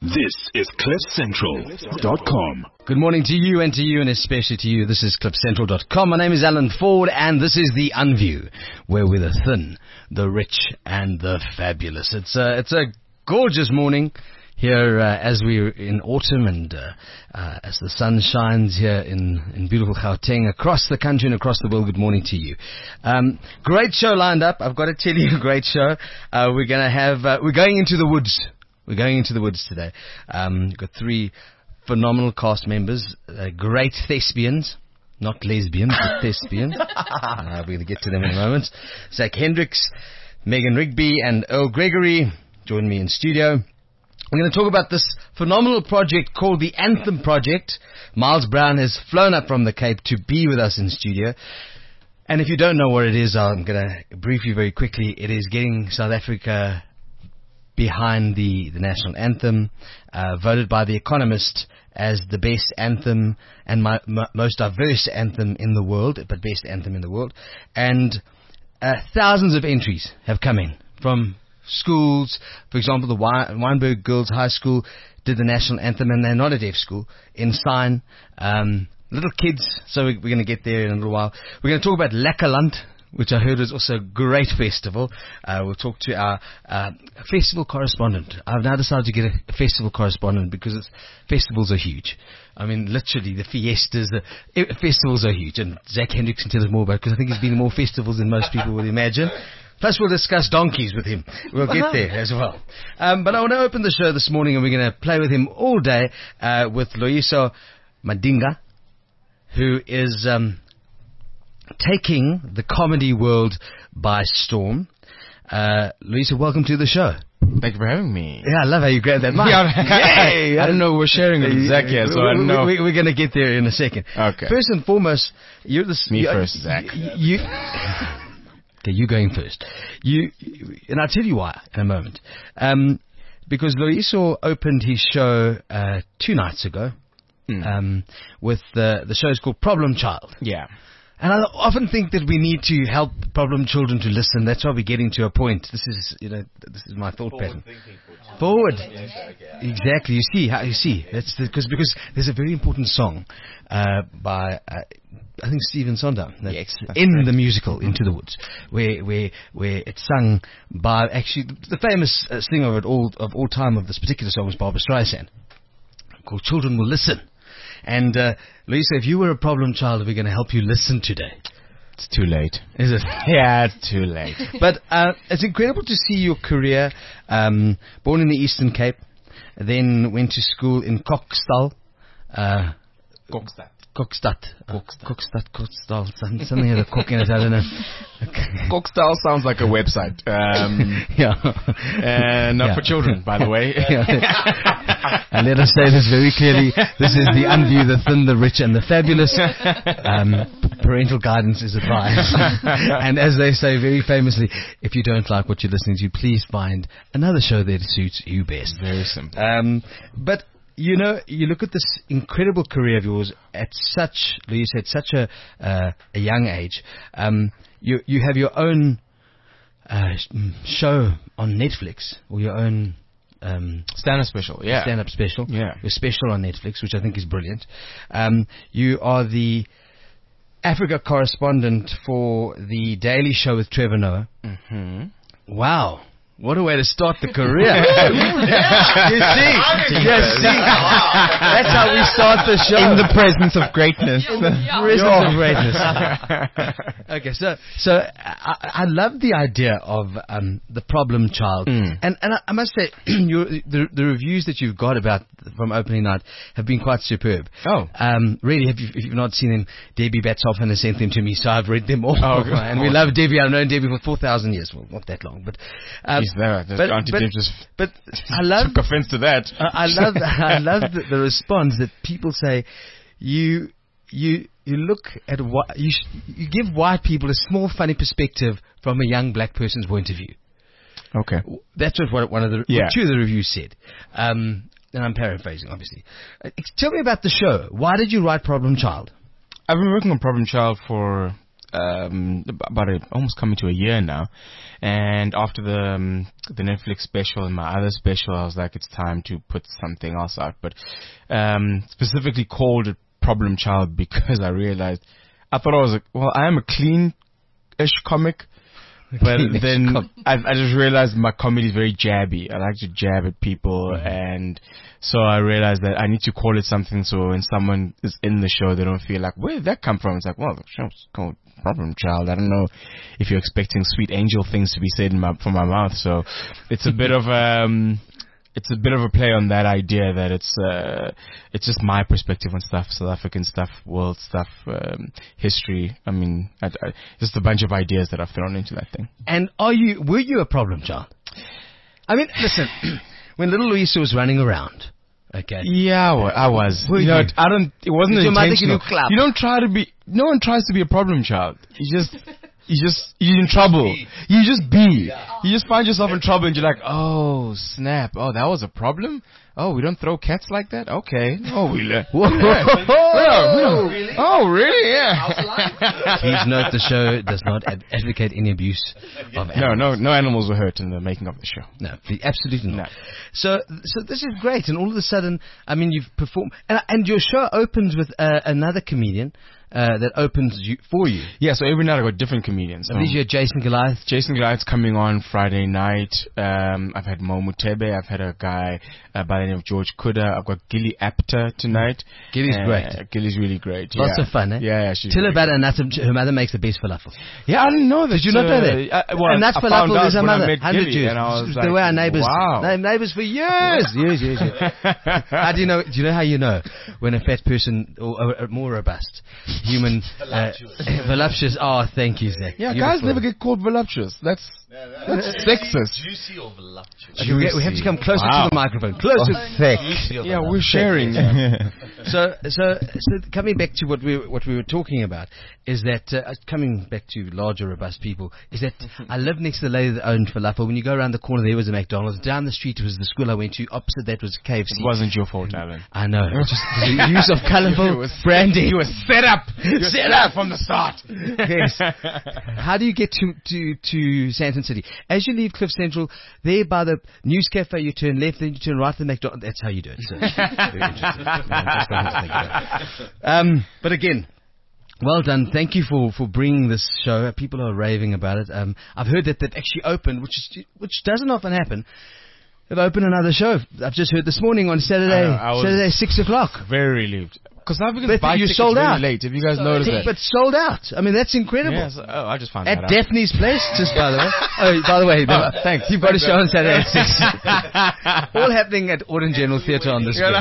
This is CliffCentral.com. Good morning to you and especially to you. This is CliffCentral.com. My name is Alan Ford and this is The Unview, where we're the thin, the rich and the fabulous. It's a gorgeous morning here as we're in autumn and as the sun shines here in beautiful Gauteng, across the country and across the world. Good morning to you. Great show lined up. I've got to tell you, a great show. We're going into the woods. We're going into the woods today. We've got three phenomenal cast members, great thespians, not lesbians, but thespians. We're going to get to them in a moment. Zach Hendricks, Megan Rigby, and Earl Gregory join me in studio. We're going to talk about this phenomenal project called the Anthem Project. Miles Brown has flown up from the Cape to be with us in studio. And if you don't know what it is, I'm going to brief you very quickly. It is getting South Africa behind the national anthem, voted by The Economist as the best anthem and most diverse anthem in the world, but best anthem in the world. And thousands of entries have come in from schools. For example, the Wynberg Girls High School did the national anthem, and they're not a deaf school, in sign. Little kids, so we're going to get there in a little while. We're going to talk about Lekkerland, which I heard is also a great festival. We'll talk to our festival correspondent. I've now decided to get a festival correspondent because festivals are huge. I mean, literally, the fiestas, festivals are huge. And Zach Hendricks can tell us more about it because I think he's been to more festivals than most people would imagine. Plus, we'll discuss donkeys with him. We'll get there as well. But I want to open the show this morning, and we're going to play with him all day with Loyiso Madinga, who is taking the comedy world by storm. Loyiso, welcome to the show. Thank you for having me. Yeah, I love how you grabbed that mic. I don't know, we're sharing it with Zach here, so I don't know. We're going to get there in a second. Okay. First and foremost, you're the... First, Zach. Okay, you going first. And I'll tell you why in a moment. Because Loyiso opened his show 2 nights ago with the show is called Problem Child. Yeah. And I often think that we need to help problem children to listen. That's why we're getting to a point. This is my thought pattern. Forward. Exactly. You see. That's because there's a very important song by I think Stephen Sondheim. Yes, in the musical Into the Woods, where it's sung by actually the famous singer of all time of this particular song was Barbra Streisand, called "Children Will Listen." And Loyiso, if you were a problem child, we're going to help you listen today. It's too late. Is it? Yeah, it's too late. But it's incredible to see your career. Born in the Eastern Cape, then went to school in Kokstad. Something had a cook in it, I don't know. Kokstad sounds like a website. Not for children, by the way. And let us say this very clearly. This is The Unview, the thin, the rich and the fabulous. Parental guidance is advised. And as they say very famously, if you don't like what you're listening to, please find another show that suits you best. Very simple. But you know, you look at this incredible career of yours at such a young age. You have your own show on Netflix, or your own stand-up special. Yeah, stand-up special. Yeah, your special on Netflix, which I think is brilliant. You are the Africa correspondent for the Daily Show with Trevor Noah. Mm-hmm. Wow. What a way to start the career. You see? That's how we start the show. In the presence of greatness. Okay, so I love the idea of the problem child. And I must say, the reviews that you've got about from opening night have been quite superb. Oh. Really, if you've not seen them, Debbie Batshoffen has sent them to me, so I've read them all. Oh, and we love Debbie. I've known Debbie for 4,000 years. Well, not that long, but... But I love took offense to that. I love the response that people say. You look at you give white people a small funny perspective from a young black person's point of view. Okay, that's what one of the two of the reviews said. And I'm paraphrasing, obviously. Tell me about the show. Why did you write Problem Child? I've been working on Problem Child for almost coming to a year now, and after the the Netflix special and my other special, I was like, it's time to put something else out. But specifically called it Problem Child because I realized, I thought I am a clean-ish comic. But then I just realized my comedy is very jabby. I like to jab at people, and so I realized that I need to call it something so when someone is in the show, they don't feel like, where did that come from? It's like, well, the show's called Problem Child. I don't know if you're expecting sweet angel things to be said from my mouth. So it's a bit of it's a bit of a play on that idea that it's just my perspective on stuff, South African stuff, world stuff, history. I mean, just a bunch of ideas that I've thrown into that thing. And were you a problem child? I mean, listen, when little Louisa was running around, okay. Yeah, I was. It wasn't intentional. You don't try to be, no one tries to be a problem child. You're in trouble. You just be. You just find yourself in trouble and you're like, oh, snap. Oh, that was a problem? Oh, we don't throw cats like that? Okay. Oh, we learn. Really? Oh, really? Yeah. Please note the show does not advocate any abuse of animals. No animals were hurt in the making of the show. No, absolutely not. No. So this is great. And all of a sudden, I mean, you've performed. And your show opens with another comedian. That opens for you. Yeah, so every night I got different comedians. This year, Jason Goliath. Jason Goliath's coming on Friday night. I've had Mo Mutebe. I've had a guy by the name of George Kuda. I've got Gilly Apter tonight. Gilly's great. Gilly's really great. Lots of fun, eh? Yeah, Tell her about her mother makes the best falafel. Yeah, I didn't know that. Did you not know that? And that's falafel is her mother. 100 years. And I was like, they were our neighbors. Wow. Neighbors for years. Years. How do you know? Do you know how you know when a fat person or a more robust human voluptuous. Oh, thank you, Zach. Yeah, guys never get called voluptuous. That's sexist. Juicy or voluptuous? Okay, we have to come closer to the microphone. Closer. Thick. Yeah, we're sharing. So coming back to what we were talking about is that coming back to larger, robust people is that I lived next to the lady that owned falafel. When you go around the corner, there was a McDonald's. Down the street was the school I went to. Opposite that was KFC. It wasn't your fault, Alan. I know. Just the use of colourful branding. You were set up. Set up from the start. Yes. How do you get to Sandton City? As you leave Cliff Central, there by the News Cafe, you turn left, then you turn right to the McDonald's. That's how you do it. So, very interesting. Just wanted to think about it. But again, well done. Thank you for bringing this show. People are raving about it. I've heard that they've actually opened, which doesn't often happen. They've opened another show. I've just heard this morning on Saturday 6 o'clock. Very relieved. Because now we can buy you tickets sold really out. late. Have you guys noticed that? But sold out. I mean, that's incredible. Yes. Oh, I just found that out. At Daphne's Place, just by the way. Oh, by the way, thanks. You've got a show on Saturday at 6. All happening at Auden General Theatre on this screen.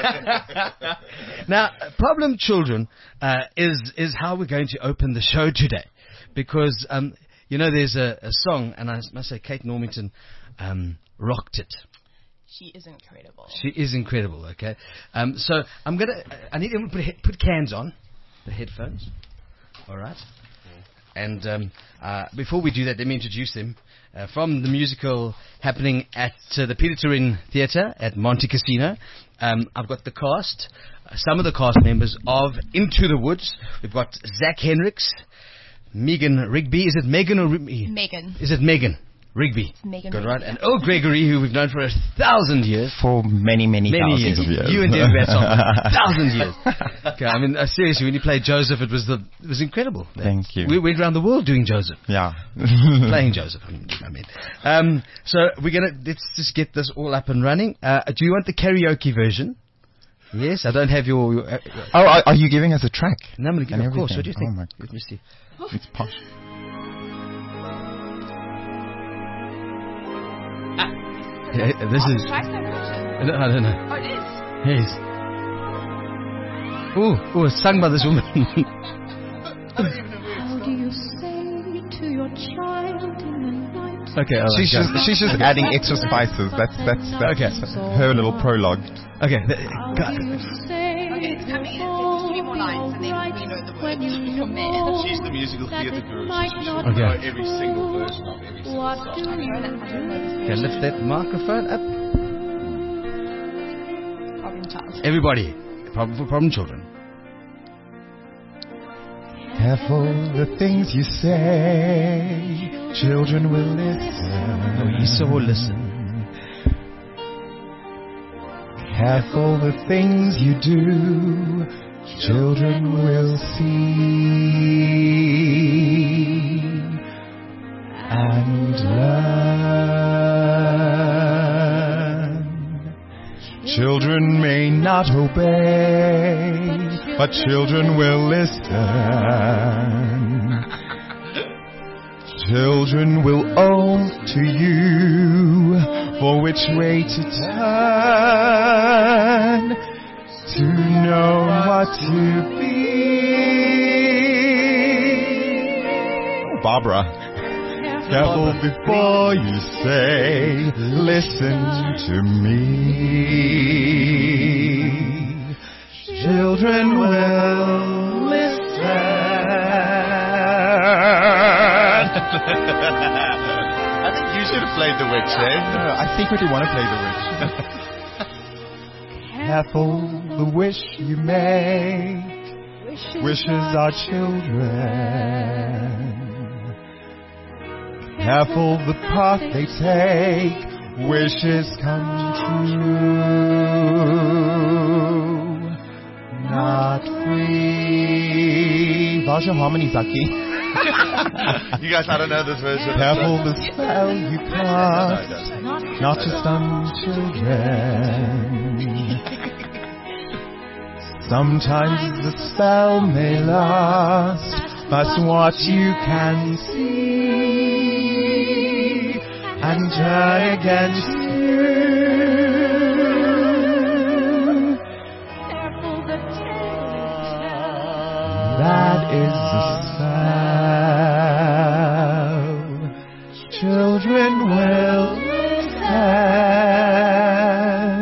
Now, Problem Children is how we're going to open the show today. Because, there's a song, and I must say Kate Normington rocked it. She is incredible. She is incredible, okay? So I need to put cans on, the headphones. All right? And before we do that, let me introduce them. From the musical happening at the Peter Turin Theatre at Monte Casino, I've got the cast, some of the cast members of Into the Woods. We've got Zach Hendricks, Megan Rigby. Is it Megan or Rigby? Megan. Is it Megan? Rigby. Megan. Good, right? And Earl Gregory, who we've known for 1,000 years. For many thousands of years. You and David Batson, 1,000 years. Okay, I mean, seriously, when you played Joseph, it was incredible. Thank you. We went around the world doing Joseph. Yeah. Playing Joseph, I mean. So let's just get this all up and running. Do you want the karaoke version? Yes, I don't have your are you giving us a track? No, I'm going to give you, of course. What do you think? Oh my Let me see. It's posh. This is... I don't know. Oh, it is? Yes. Oh, it's sung by this woman. How do you say to your child in the night? Okay, she's just adding extra spices. That's okay. Her little prologue. Okay. How do you say it's coming in. It's 3 more lines and then we know the words from there. She's the musical theatre guru, so she Okay. know every single version of every single What song. do you Okay, lift that microphone up. Problem child. Everybody. Problem Children. Careful the things you say, children will listen. Louisa will listen. Careful the things you do, children will see and learn. Children may not obey, but children will listen. Children will own to you for which way to turn, to know what to be. Barbara. Careful before you say, listen to me. Children will listen. I think you should have played the witch, eh? No, I secretly want to play the witch. Careful the wish you make. Wishes are children. Careful the path they take. Wishes come true. Not free. How's your harmony, Zaki? You guys, I don't know this version. Careful the spell you cast, not just on children. Sometimes the spell may last, but what you can see and turn against you. That is the spell. Children will listen.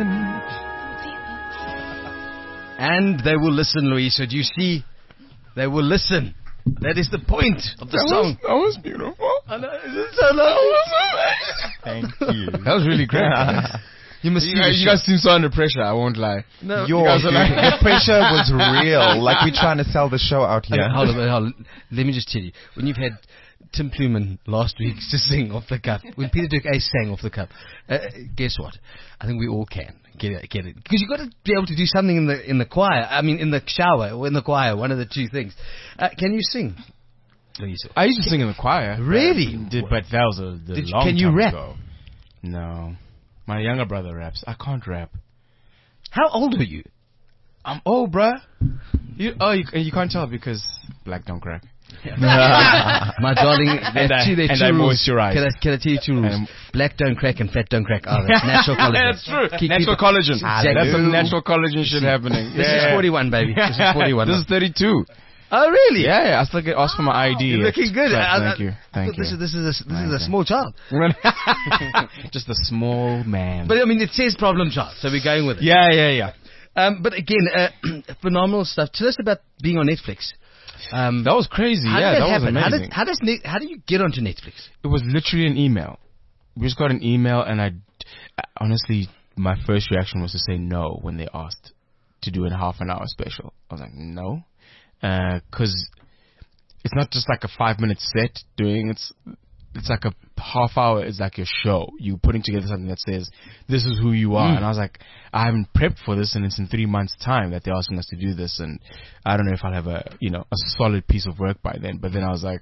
And they will listen, Louisa. Do you see? They will listen. That is the point of the song. That was beautiful. I know. Is it so lovely? Thank you. That was really great. You must see the You show. guys seem so under pressure, I won't lie. No, Your the pressure was real. Like we're trying to sell the show out here. Okay, hold on. Let me just tell you. When you've had Tim Pluman last week to sing off the cuff, when Peter Dirk Ace sang off the cuff, guess what? I think we all can get it. Because you've got to be able to do something in the choir. I mean, in the shower or in the choir. One of the two things. Can you sing? Louisa? I used to sing in the choir. Really? But that was long Can you time rap? ago. No. My younger brother raps. I can't rap. How old are you? I'm old, bruh. You can't tell because black don't crack. My darling, there are two rules. moisturize. Can I tell you two rules? Black don't crack and fat don't crack. Oh, that's natural collagen. That's true. Keep Natural collagen. Exactly. That's some natural collagen shit happening. This is 41, baby. This is 41. This is 32. Oh, really? Yeah. I still get asked for my ID. You're looking good. Thank you. Thank you. This is a small child. Just a small man. But I mean, it says problem child, so we're going with it. Yeah. But again, phenomenal stuff. Tell us about being on Netflix. That was crazy. How did that happen? was amazing. How do you get onto Netflix? It was literally an email. We just got an email, and honestly, my first reaction was to say no when they asked to do a half-an-hour special. I was like, no, because it's not just like a 5-minute set doing it's like a half hour. It's like a show. You putting together something that says this is who you are. And I was like, I haven't prepped for this, and it's in 3 months' time that they're asking us to do this, and I don't know if I'll have a solid piece of work by then. But then I was like,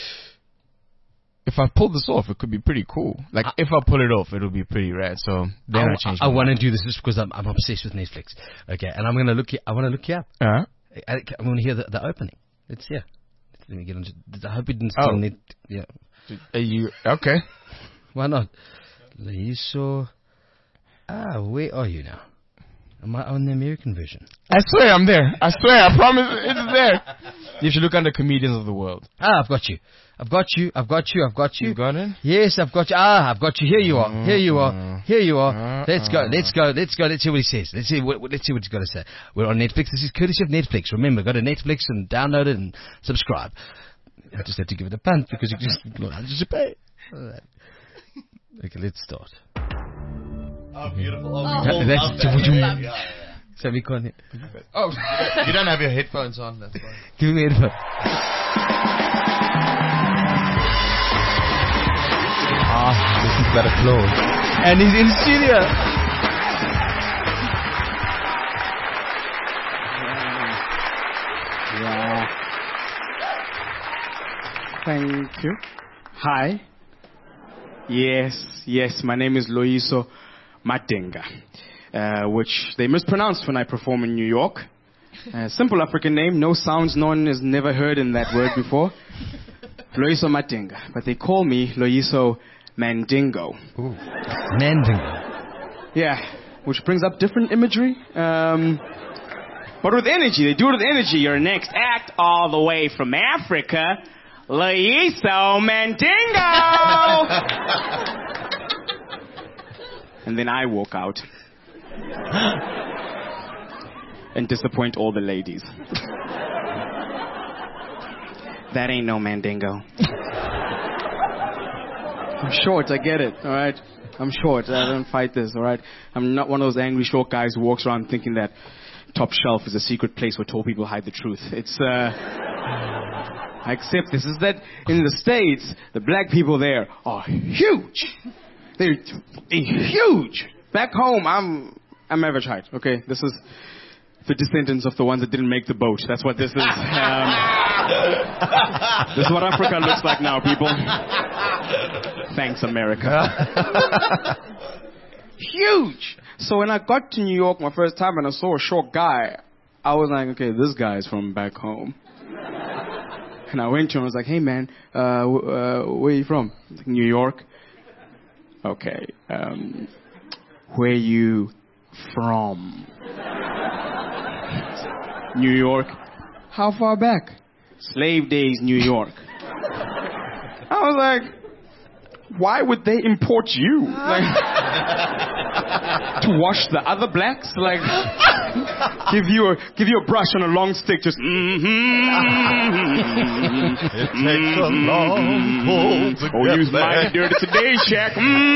if I pull this off, it could be pretty cool. Like if I pull it off, it'll be pretty rad. So then I changed. I want to do this just because I'm obsessed with Netflix. Okay, and I want to look you up. Uh-huh. I want to hear the opening. It's here. Let me get onto. I hope it didn't still need. Yeah. Are you okay? Why not? Leiso. Where are you now? Am I on the American version? I swear I'm there. I swear. I promise it's there. You should look under comedians of the world. I've got you. You got it? Yes, I've got you. I've got you. Here you are. Let's go. Let's see what he says. Let's see what he's got to say. We're on Netflix. This is courtesy of Netflix. Remember, go to Netflix and download it and subscribe. I just had to give it a punt because you just pay. Okay, let's start. Oh, beautiful. That's So we can't hear. Oh, you don't have your headphones on. That's fine. Give me a headphone. This is better close. And he's in studio. Yeah. Thank you. Hi. Yes, my name is Loyiso Matenga, which they mispronounce when I perform in New York. Simple African name, no sounds, no one has never heard in that word before. Loyiso Matenga, but they call me Loyiso Mandingo. Ooh. Mandingo. Yeah, which brings up different imagery. But with energy, they do it with energy. Your next act, all the way from Africa, Loyiso Mandingo! And then I walk out and disappoint all the ladies. That ain't no Mandingo. I'm short, I get it, alright? I'm short, I don't fight this, alright? I'm not one of those angry short guys who walks around thinking that Top Shelf is a secret place where tall people hide the truth. I accept this. Is that in the States, the black people there are huge. They're huge. Back home, I'm average height, okay? This is the descendants of the ones that didn't make the boat. That's what this is. This is what Africa looks like now, people. Thanks, America. Huge. So when I got to New York my first time and I saw a short guy, I was like, okay, this guy's from back home. And I went to him and was like, hey man, where are you from? Like, New York. Okay. Where you from? New York. How far back? Slave days, New York. I was like, why would they import you? Like, to wash the other blacks? Like, give you a brush on a long stick, just It takes a long pull to oh, get use there. my dirty today, Shaq.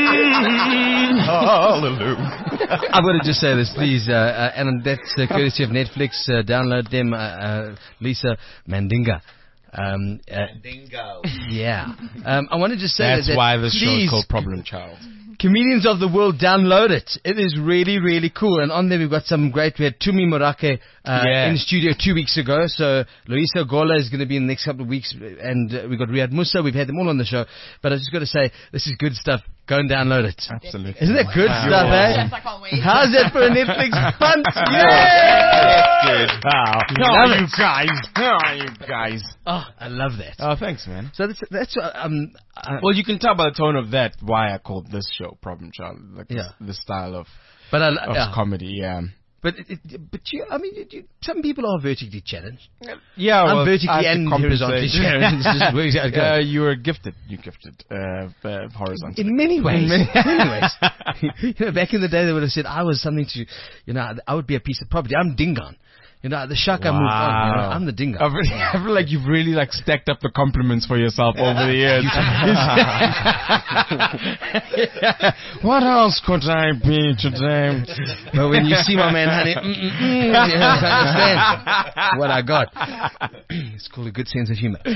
Hallelujah. I'm going to just say this, please, and that's courtesy of Netflix. Download them, Lisa Mandinga. Dingo. Yeah. I want to just say That's that why this show please, is called Problem Child. Comedians of the world, download it. It is really, really cool. And on there we've got some great. We had Tumi Morake in studio 2 weeks ago. So Loyiso Gola is going to be in the next couple of weeks. And we've got Riyad Musa. We've had them all on the show. But I just got to say, this is good stuff. Go and download it. Absolutely. Isn't that good stuff, eh? Yes, I can't wait. How's that for a Netflix punt? Yeah! Good. Wow. How are you guys? How are you guys? Oh, I love that. Oh, thanks, man. So that's Well, you can tell by the tone of that why I called this show Problem Child. Like the style of but comedy, yeah. But I mean, some people are vertically challenged. Yeah, I'm well, vertically I have to and compensate. horizontally challenged. It's just works out good. You were gifted. You gifted horizontally. In many ways. Back in the day, they would have said I was something to, I would be a piece of property. I'm Dingon. The shaka moved on. I'm the Dingo. I feel like you've really stacked up the compliments for yourself over the years. What else could I be today? But when you see my man, honey, you understand what I got. It's called a good sense of humor.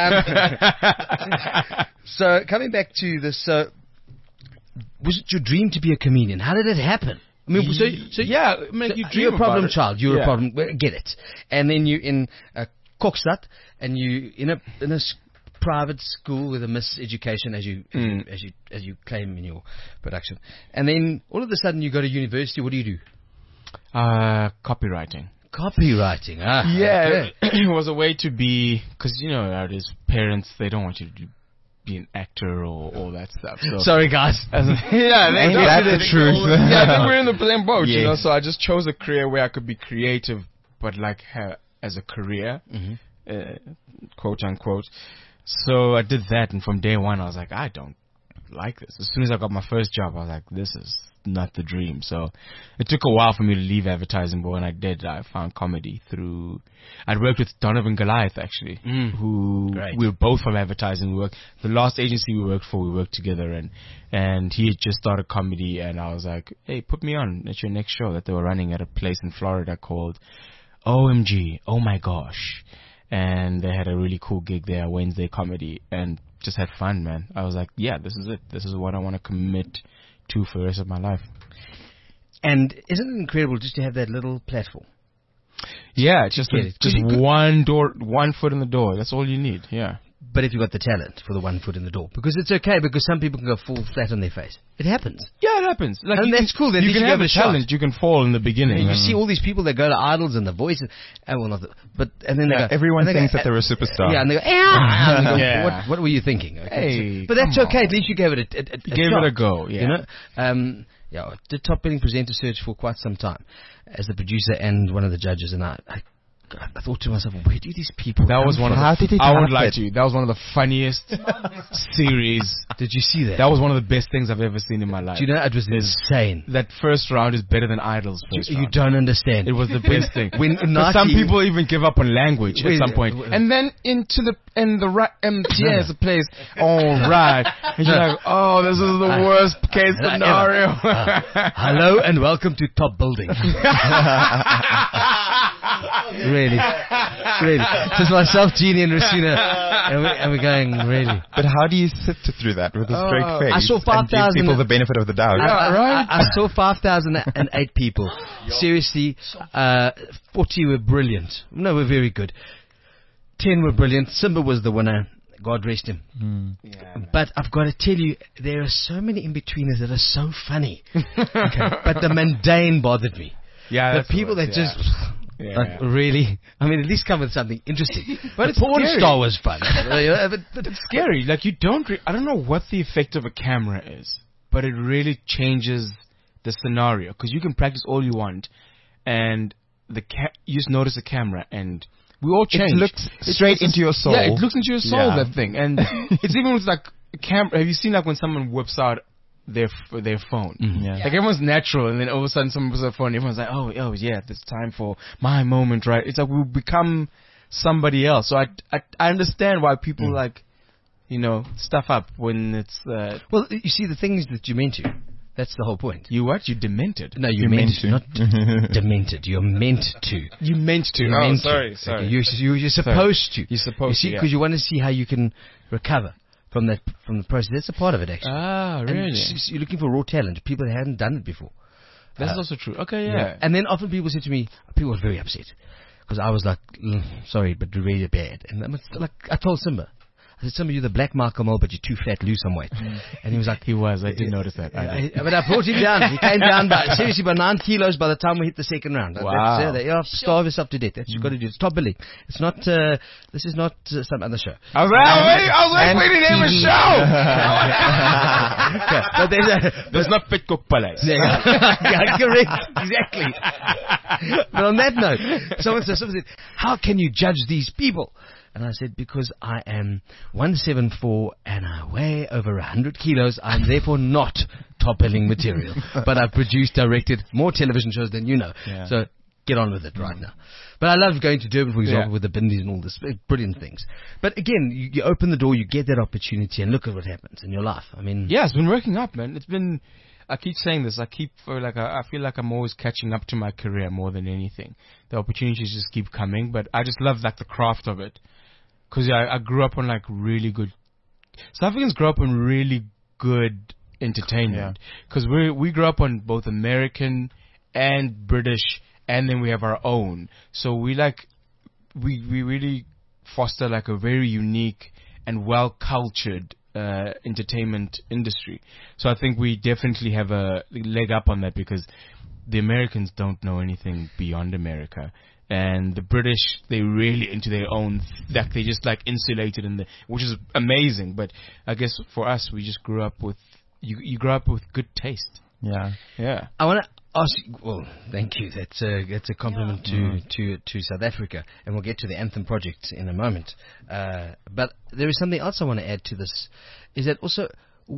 So coming back to this, was it your dream to be a comedian? How did it happen? I mean, so yeah, you dream you're a problem about it. child. You're Yeah. a problem. Get it? And then you're in Kokstad, and you in a private school with a miseducation, as you claim in your production. And then all of a sudden you go to university. What do you do? Copywriting. Copywriting. Yeah, Okay. it was a way to be, because how it is. Parents, they don't want you to be an actor or all that stuff. So Sorry, guys. Ain't that the truth? Yeah, I think we're in the same boat, Yes. So I just chose a career where I could be creative, but as a career, quote unquote. So I did that, and from day one I was like, I don't like this. As soon as I got my first job, I was like, this is not the dream. So it took a while for me to leave advertising, but when I did, I found comedy through. I'd worked with Donovan Goliath actually, who we were both from advertising. The last agency we worked for, we worked together, and he had just started comedy, and I was like, hey, put me on at your next show that they were running at a place in Florida called OMG, oh my gosh. And they had a really cool gig there, Wednesday comedy, and just had fun, man. I was like, yeah, this is it. This is what I want to commit to for the rest of my life. And isn't it incredible just to have that little platform? Yeah, just one foot in the door. That's all you need. Yeah. But if you've got the talent for the 1 foot in the door, because it's okay, because some people can go fall flat on their face. It happens. Yeah, it happens. Like, and that's cool. Then you can have a talent. Shot. You can fall in the beginning. And you see all these people that go to Idols and The Voice, and then they go. Everyone thinks that they're a superstar. Yeah, and they go, and they go what were you thinking? Okay, hey, but that's okay. At least you gave it a gave shot, it a go. Yeah. You know. Yeah, I did Top Billing Presenter Search for quite some time as the producer and one of the judges, and I thought to myself, where do these people That was one of How the, did he I won't develop lie it? to you. That was one of the funniest series. Did you see that? That was one of the best things I've ever seen in my life. Do you know, it was insane. That first round is better than Idol's first You round. don't understand. It was the best thing. When Some people even give up on language at some point. And then there's a place. All right. And you're like, oh, this is the worst case scenario. Hello and welcome to Top Building. Really. Just myself, Jeannie, and Rosina, and we're going, really. But how do you sit through that with a straight face? I saw 5,000 and give people the benefit of the doubt. I saw 5,008 people. Seriously, 40 were brilliant. No, were very good. 10 were brilliant. Simba was the winner. God rest him. But I've got to tell you, there are so many in-betweeners that are so funny. But the mundane bothered me. Yeah, the people that just... Like, really? I mean, at least come with something interesting. But it's Porn scary. Star was fun. But it's scary. Like, you don't... I don't know what the effect of a camera is, but it really changes the scenario. Because you can practice all you want, and you just notice the camera, and we all change. It looks straight into your soul. Yeah, it looks into your soul, that thing. And it's even with, like, a camera... Have you seen, like, when someone whips out their phone? Like, everyone's natural, and then all of a sudden someone puts their phone, and everyone's like, oh yeah, it's time for my moment, right? It's like we become somebody else. So I understand why people like, stuff up when it's well, you see, the thing is that you're meant to. That's the whole point. You what? You demented. No, you're meant to. Not demented. You're meant to. You meant to. You're meant sorry. to. Okay, you're supposed to. You're supposed to. Because you want to see how you can recover from the process. That's a part of it, actually. Ah, really? And you're looking for raw talent. People that hadn't done it before. That's also true. Okay, yeah. And then often people said to me, people were very upset because I was like, sorry, but really bad. And I told Simba. I said, Simba, you're the black Malcolm Mole, but you're too fat, lose some weight. And he was like... I did notice that. But I brought him down. He came down by 9 kilos by the time we hit the second round. Wow. Starve yourself to death. That's what you've got to do. It's Top Billing. It's not... this is not some other show. I was waiting to name a show! But there's not Pitcock Palace. Yeah, correct. Exactly. But on that note, someone said, how can you judge these people? And I said, because I am 174 and I weigh over 100 kilos, I'm therefore not top billing material. But I've produced, directed more television shows than you know. Yeah. So get on with it right now. But I love going to Durban, for example, with the Bindis and all this brilliant things. But again, you open the door, you get that opportunity, and look at what happens in your life. I mean, yeah, it's been working up, man. It's been. I keep saying this. I feel like I'm always catching up to my career more than anything. The opportunities just keep coming, but I just love like the craft of it. Because I grew up on like really good... South Africans grew up on really good entertainment. Because we grew up on both American and British, and then we have our own. So we really foster like a very unique and well-cultured entertainment industry. So I think we definitely have a leg up on that because the Americans don't know anything beyond America. And the British, they're really into their own, like they just like insulated which is amazing. But I guess for us, we just grew up with, you grew up with good taste. Yeah. I want to ask you, well, thank you. That's a compliment to South Africa. And we'll get to the Anthem project in a moment. But there is something else I want to add to this, is that also,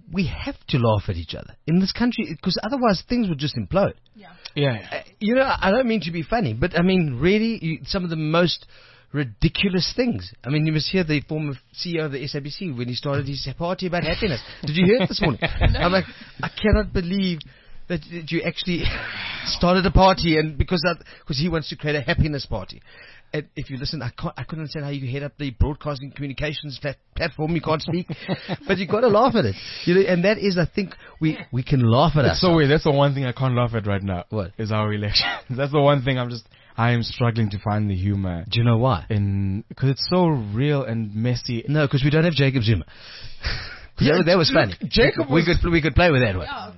we have to laugh at each other in this country because otherwise things would just implode. Yeah. You know, I don't mean to be funny, but I mean, really, some of the most ridiculous things. I mean, you must hear the former CEO of the SABC when he started his party about happiness. Did you hear it this morning? No. I'm like, I cannot believe that you actually started a party and because he wants to create a happiness party. And if you listen, I couldn't understand how you head up the broadcasting communications platform. You can't speak, but you got to laugh at it. You know, and that is, I think, we can laugh at it. So wait, that's the one thing I can't laugh at right now. What is our election? That's the one thing I am struggling to find the humor. Do you know why? Because it's so real and messy. No, because we don't have Jacob Zuma. That was funny. We could play with that one. Yeah.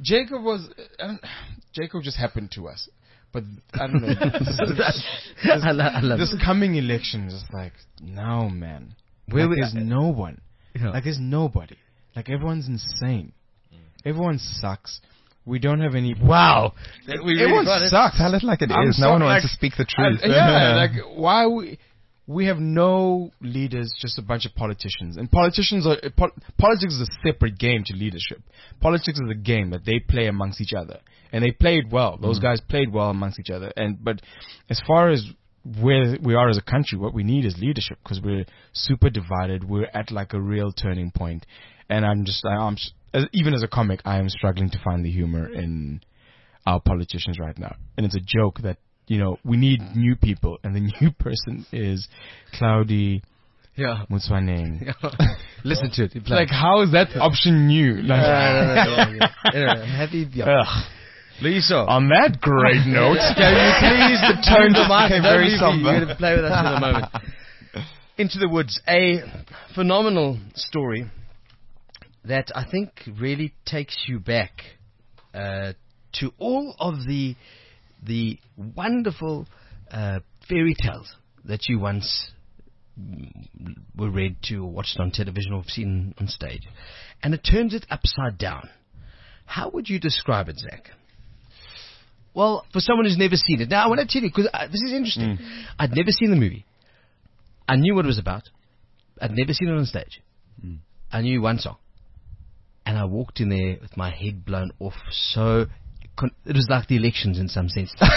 Jacob just happened to us. But I don't know. I love this coming election is like, no, man. There's no one. Yeah. Like, there's nobody. Like, everyone's insane. Everyone sucks. We don't have any. Wow. Everyone sucks. Tell it like it is. No one wants to speak the truth. Why we have no leaders, just a bunch of politicians. And politics is a separate game to leadership. Politics is a game that they play amongst each other. And they played well. Those guys played well amongst each other. But as far as where we are as a country, what we need is leadership because we're super divided. We're at like a real turning point. And even as a comic, I am struggling to find the humor in our politicians right now. And it's a joke that, you know, we need new people, and the new person is Cloudy Mutswaneng. Listen to it. Like, how is that option new? Like, I'm happy. Lisa. On that great note, can you please turn the mic very somber. You're going to play with us in a moment. Into the Woods, a phenomenal story that I think really takes you back to all of the wonderful fairy tales that you once were read to or watched on television or seen on stage. And it turns it upside down. How would you describe it, Zach? Well, for someone who's never seen it. Now, I want to tell you, because this is interesting. I'd never seen the movie. I knew what it was about. I'd never seen it on stage. I knew one song. And I walked in there with my head blown off so... It was like the elections in some sense. Because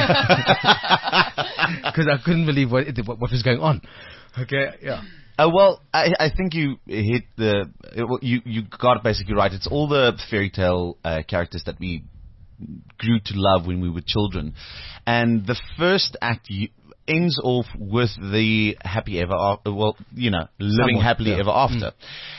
I couldn't believe what was going on. Okay, yeah. Well, I think you hit you got it basically right. It's all the fairy tale characters that we grew to love when we were children. And the first act ends off with the happy ever after, living happily ever after.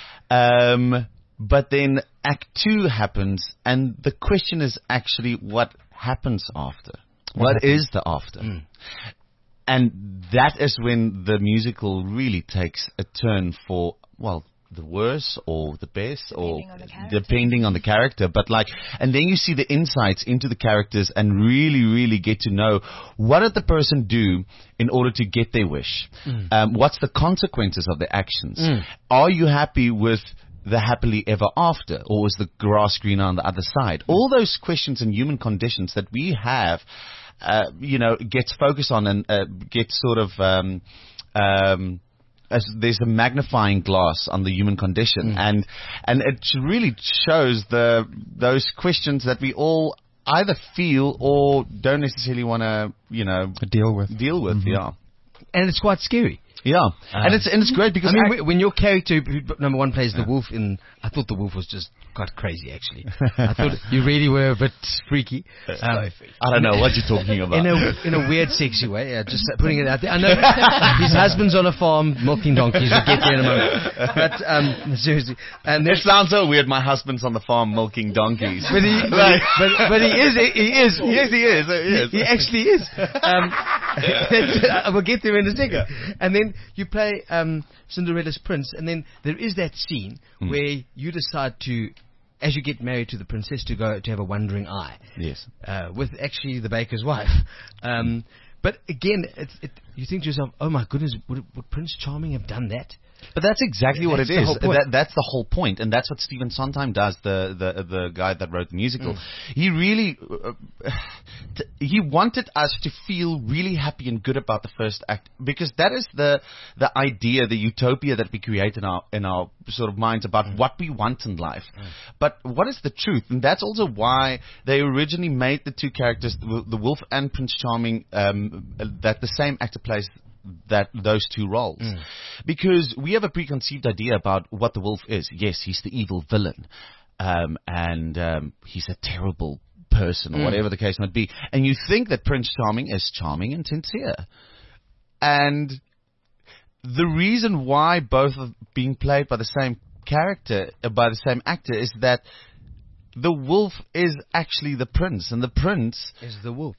But then Act 2 happens, and the question is actually what happens after? What is the after? And that is when the musical really takes a turn for, the worse or the best, or depending on the character. But and then you see the insights into the characters and really, really get to know what did the person do in order to get their wish? What's the consequences of their actions? Are you happy with the happily ever after, or is the grass greener on the other side? All those questions and human conditions that we have, gets focused on and gets sort of, as there's a magnifying glass on the human condition, and it really shows those questions that we all either feel or don't necessarily want to, deal with. Yeah, and it's quite scary. Yeah, and it's great because when your character, number one, plays the wolf I thought the wolf was just quite crazy. Actually, I thought you really were a bit freaky. I don't know what you're talking about. In a weird, sexy way. Just putting it out there. I know his husband's on a farm milking donkeys. We'll get there in a moment. But seriously, and it sounds so weird. My husband's on the farm milking donkeys. But he is. Yes, he is. He actually is. We'll get there in a second. And then you play Cinderella's prince, and then there is that scene where you decide to, as you get married to the princess, to go to have a wandering eye. Yes. With actually the baker's wife. But again, you think to yourself, oh my goodness, would Prince Charming have done that? But that's exactly what it That's the is. whole point. That's the whole point, and that's what Stephen Sondheim does. The guy that wrote the musical, he really he wanted us to feel really happy and good about the first act, because that is the idea, the utopia that we create in our sort of minds about what we want in life. But what is the truth? And that's also why they originally made the two characters, the Wolf and Prince Charming, that the same actor plays those two roles, because we have a preconceived idea about what the wolf is. Yes, he's the evil villain, and he's a terrible person, or whatever the case might be. And you think that Prince Charming is charming and sincere, and the reason why both are being played by the same character, by the same actor, is that the wolf is actually the prince, and the prince Is the wolf.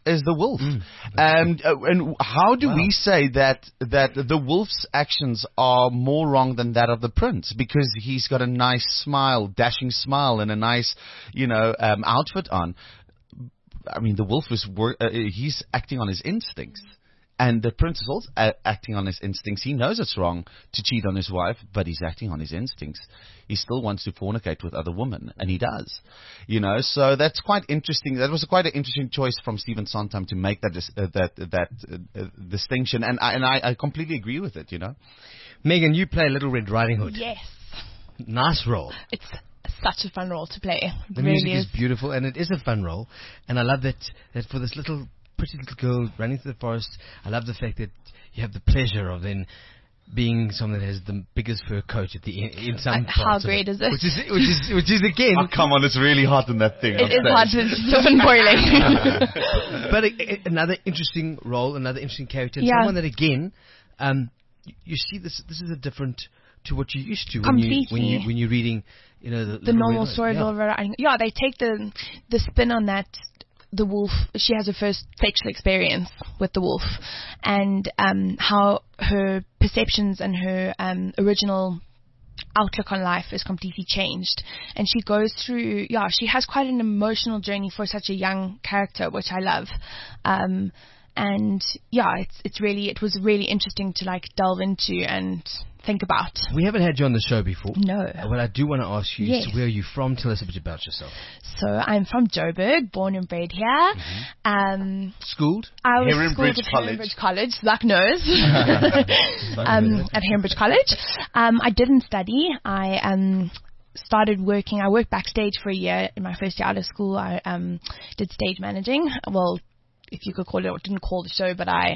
And how do we say that the wolf's actions are more wrong than that of the prince? Because he's got a nice smile, dashing smile, and a nice, outfit on. I mean, the wolf he's acting on his instincts. And the prince is also acting on his instincts. He knows it's wrong to cheat on his wife, but he's acting on his instincts. He still wants to fornicate with other women, and he does. So that's quite interesting. That was quite an interesting choice from Stephen Sondheim to make that distinction, and I completely agree with it. Megan, you play Little Red Riding Hood. Yes. Nice role. It's such a fun role to play. The music is beautiful, and it is a fun role. And I love that for this pretty little girl running through the forest, I love the fact that you have the pleasure of then being someone that has the biggest fur coat at in some parts. How great is it? Which is again. Oh, come on, it's really hot in that thing. It is hot. It's still boiling. But another interesting role, another interesting character, and someone that again, you see this is a different to what you're used to when you're reading, the normal story of Riding. Yeah, they take the spin on that. The wolf, she has her first sexual experience with the wolf, and how her perceptions and her original outlook on life is completely changed. And she goes through, she has quite an emotional journey for such a young character, which I love. It was really interesting to delve into and think about. We haven't had you on the show before. No. What I do want to ask you is, where are you from? Tell us a bit about yourself. So I'm from Joburg, born and bred here. Schooled? I was schooled at Heronbridge College. Zach knows. At Heronbridge College. I didn't study. I started working. I worked backstage for a year in my first year out of school. I did stage managing. Well, if you could call it, I didn't call the show, but I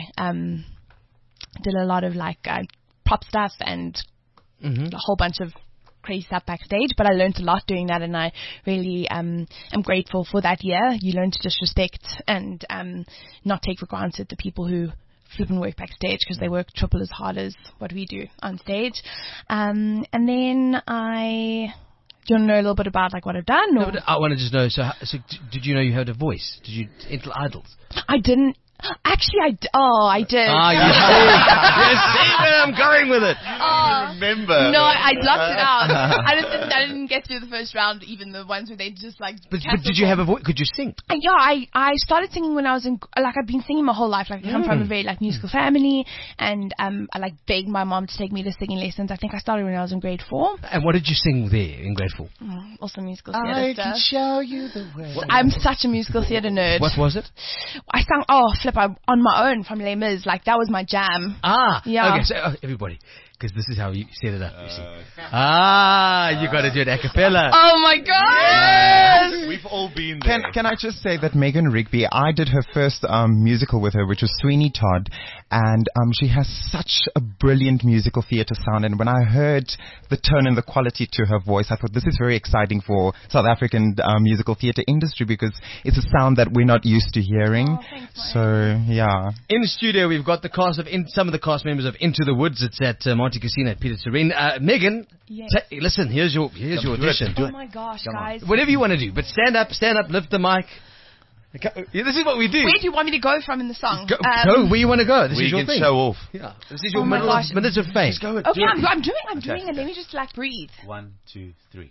did a lot of prop stuff and a whole bunch of crazy stuff backstage, but I learned a lot doing that, and I really am grateful for that year. You learn to just respect and not take for granted the people who flip and work backstage, because they work triple as hard as what we do on stage. And then do you want to know a little bit about what I've done? No, but I want to just know, so did you know you had a voice? Did you enter Idols? I didn't. Actually, I did. Ah, you see where I'm going with it. Remember? No, I blocked it out. I didn't get through the first round, even the ones where they just But did you have a voice? Could you sing? I started singing when I was in. I've been singing my whole life. I come from a very musical family, and I begged my mom to take me to singing lessons. I think I started when I was in grade 4. And what did you sing there in grade 4? Also musical theatre stuff. I can show you the way. I'm such a musical theatre nerd. What was it? I sang on my own from Les Mis. That was my jam. Yeah. Okay, so everybody, because this is how you set it up, you see. You got to do it a cappella. Oh my God! Yes! We've all been there. Can I just say that Megan Rigby, I did her first musical with her, which was Sweeney Todd, and she has such a brilliant musical theatre sound, and when I heard the tone and the quality to her voice, I thought this is very exciting for South African musical theatre industry, because it's a sound that we're not used to hearing. Oh, thanks, so, yeah. In the studio, we've got the cast of some of the cast members of Into the Woods. It's at Monte Casino at Peter Terrain. Megan, yes. Listen, here's your audition. Oh my gosh, guys. Whatever you want to do, but stand up, lift the mic. This is what we do. Where do you want me to go from in the song? Go where you want to go. This is your thing. Show off. Yeah. This is your minutes of fame. Okay, I'm doing it. Let me just breathe. 1, 2, 3.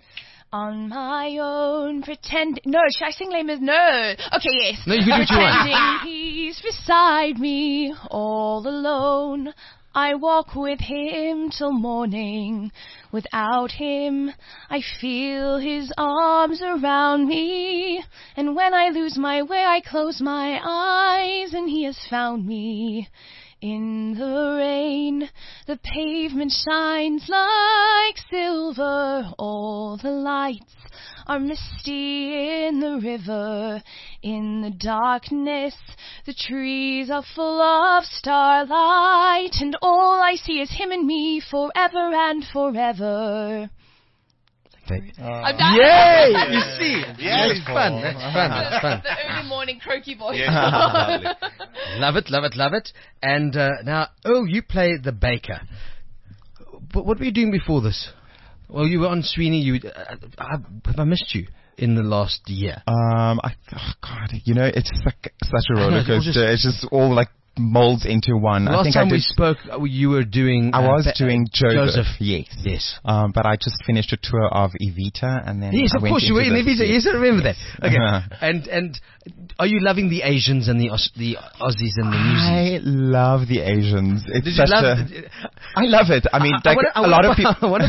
On my own, pretend. No, should I sing Les Mis? No. Okay, yes. No, you can do what you want. Pretending he's beside me, all alone. I walk with him till morning. Without him, I feel his arms around me. And when I lose my way, I close my eyes, and he has found me. In the rain, the pavement shines like silver. All the lights are misty in the river. In the darkness, the trees are full of starlight. And all I see is him and me forever and forever. I'm done. Yay! You see? Yeah, it's fun. That's fun. That's fun. The early morning croaky voice. Love it, love it, love it. And now, you play the baker. But what were you doing before this? Well, you were on Sweeney. Have I missed you in the last year? God, it's like such a roller coaster. It's just all like molds into one. Last time we spoke, you were doing... I was doing Joseph. Yes. But I just finished a tour of Evita, and then yes, of course you were in Evita. Yes, I remember that. Okay. And are you loving the Asians and the Aussies and the New Zealanders? I love the Asians. It's I love it. I mean, a lot of people. I want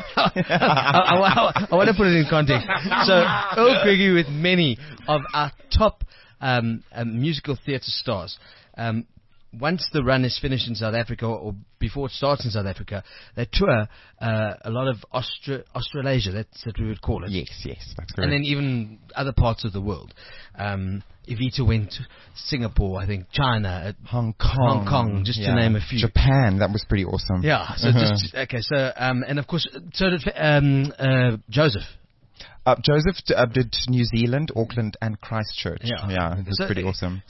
to put it in context. So Earl Gregory, with many of our top musical theatre stars. Once the run is finished in South Africa, or before it starts in South Africa, they tour a lot of Australasia. That's what we would call it. Yes, that's correct. And then even other parts of the world. Evita went to Singapore, I think, China, Hong Kong, just to name a few. Japan, that was pretty awesome. Yeah. So and of course, so did Joseph. Joseph did New Zealand, Auckland, and Christchurch. Yeah, it was pretty awesome.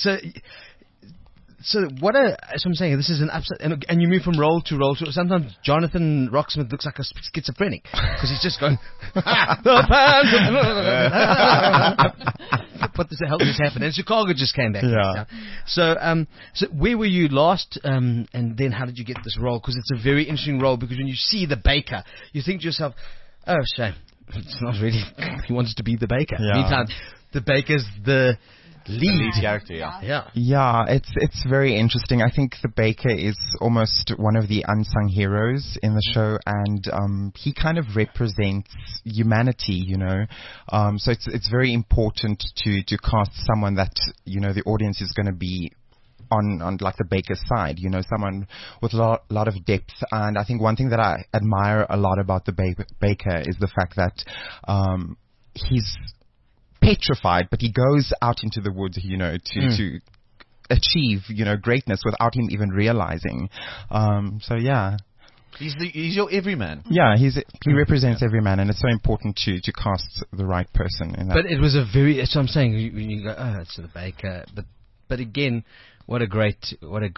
So I'm saying, this is an upset, and you move from role to role. So sometimes Jonathan Rocksmith looks like a schizophrenic because he's just going, what the hell just happened? And Chicago just came back. Yeah. So where were you last? And then how did you get this role? Because it's a very interesting role, because when you see the baker, you think to yourself, oh, shame. It's not really. He wants to be the baker. Yeah. Meantime, the baker's the lead character. Yeah. Yeah, it's very interesting. I think the baker is almost one of the unsung heroes in the show, and he kind of represents humanity, you know. So it's very important to cast someone that, you know, the audience is going to be on like the baker's side, you know, someone with a lot of depth. And I think one thing that I admire a lot about the baker is the fact that he's petrified, but he goes out into the woods, you know, to achieve, you know, greatness without him even realizing. So yeah. He's your everyman. Yeah, he represents every man, and it's so important to cast the right person in that. But it was that's what I'm saying. When you go, it's the baker, but again, what a great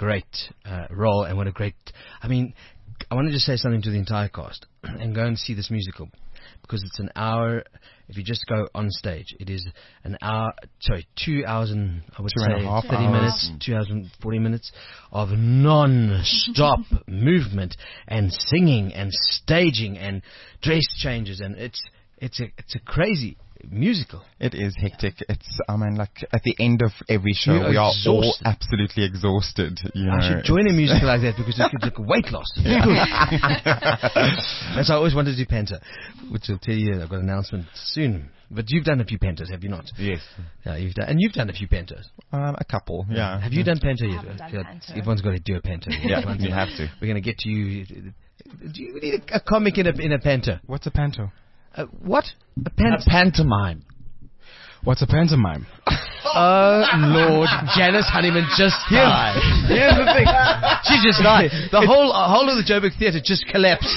role, and what a great. I mean, I want to just say something to the entire cast, and go and see this musical, because it's an hour. If you just go on stage, it is 2 hours and I would say 30 minutes, 2 hours and 40 minutes of non-stop movement and singing and staging and dress changes, and it's a crazy musical. It is hectic. It's, I mean, like at the end of every show, we are all absolutely exhausted. You know, I should join a musical like that, because it's like weight loss. That's why I always wanted to do Panta, which will tell you I've got an announcement soon. But you've done a few Pantas, have you not? Yes. Yeah, you've done a few Pantas. A couple, yeah. Have you done Panta yet? Panta. Everyone's got to do a Panta. Yeah, you have to. We're going to get to you. Do you need a comic in a Panta? What's a panto? What? A pantomime. What's a pantomime? Oh, Lord. Janice Honeyman just died. Here's the thing. She just died. The whole of the Joburg Theatre just collapsed.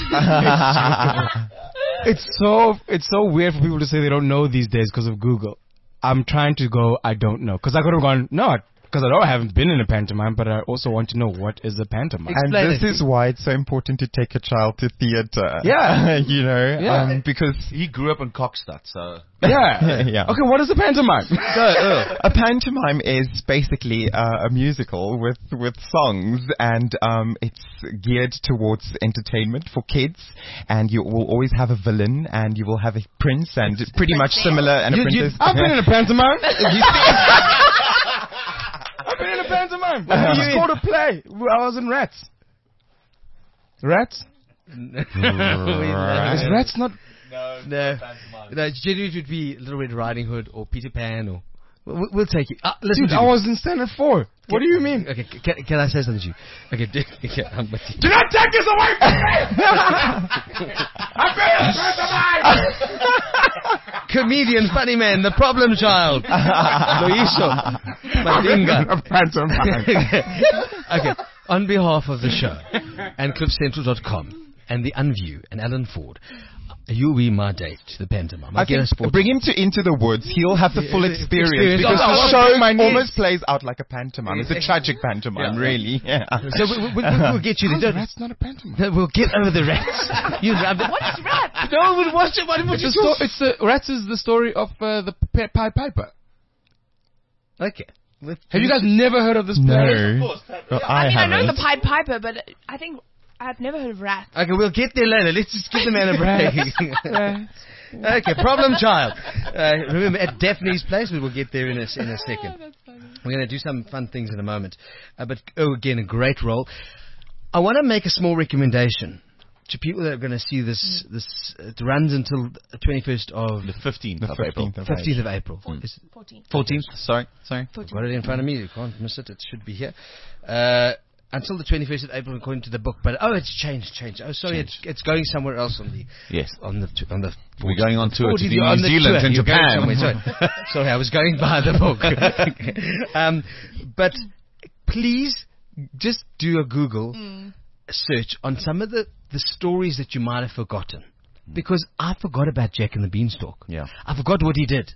It's so weird for people to say they don't know these days because of Google. I'm trying to go, I don't know. Because I could have gone, no, Because I know I haven't been in a pantomime, but I also want to know what is a pantomime. And Explain this it. is why it's so important to take a child to theatre. Yeah. You know, Yeah. because He grew up in Kokstad, so Yeah. Yeah. Okay, what is a pantomime? a pantomime is basically a musical with songs, and it's geared towards entertainment for kids. And you will always have a villain, and you will have a prince, and pretty much similar, and a princess. I've been in a pantomime. I've been in a pantomime. You scored a play. I was in Rats. Rats? Is Rats not... No, generally it would be Little Red Riding Hood or Peter Pan or... We'll take it. Listen Dude, to I me. was in Standard 4. What do you mean? Okay, can I say something to you? Okay, I'm with you. Do not take this away from me! I've been in a pantomime! Comedian, funny man, the problem child. Loiso. Madinga. A pantomime. Okay, on behalf of the show and CliffCentral.com and the Unview and Alan Ford, you'll be my date to the pantomime. I think bring him Into the Woods. He'll have the full experience because Oh, the I show want my almost plays out like a pantomime. It's a tragic pantomime, really. Yeah. So we'll get you there. Rats not a pantomime. We'll get over the rats. You love it. What is rap? No, we'll watch it. What It's Rats is the story of the Pied Piper. Okay. Have you guys never heard of this play? No. Well, I mean, I know haven't. the Pied Piper, but I think I've never heard of rats. Okay, we'll get there later. Let's just give the man a break. Okay, problem child. Remember, at Daphne's place, we will get there in a second. We're going to do some fun things in a moment. But, again, a great role. I want to make a small recommendation to people that are going to see this. It runs until the 21st of... the 15th of April. 15th of April. 14. 14th, sorry. I've got it in front of me. You can't miss it. It should be here. Until the 21st of April, according to the book. But it's changed. Oh, sorry, it's going somewhere else on the. Yes. On the. We're going on tour to 14th, New on the Zealand tour. and You're going Japan. somewhere. Sorry, I was going by the book. But please just do a Google search on some of the stories that you might have forgotten. Because I forgot about Jack and the Beanstalk. Yeah. I forgot what he did.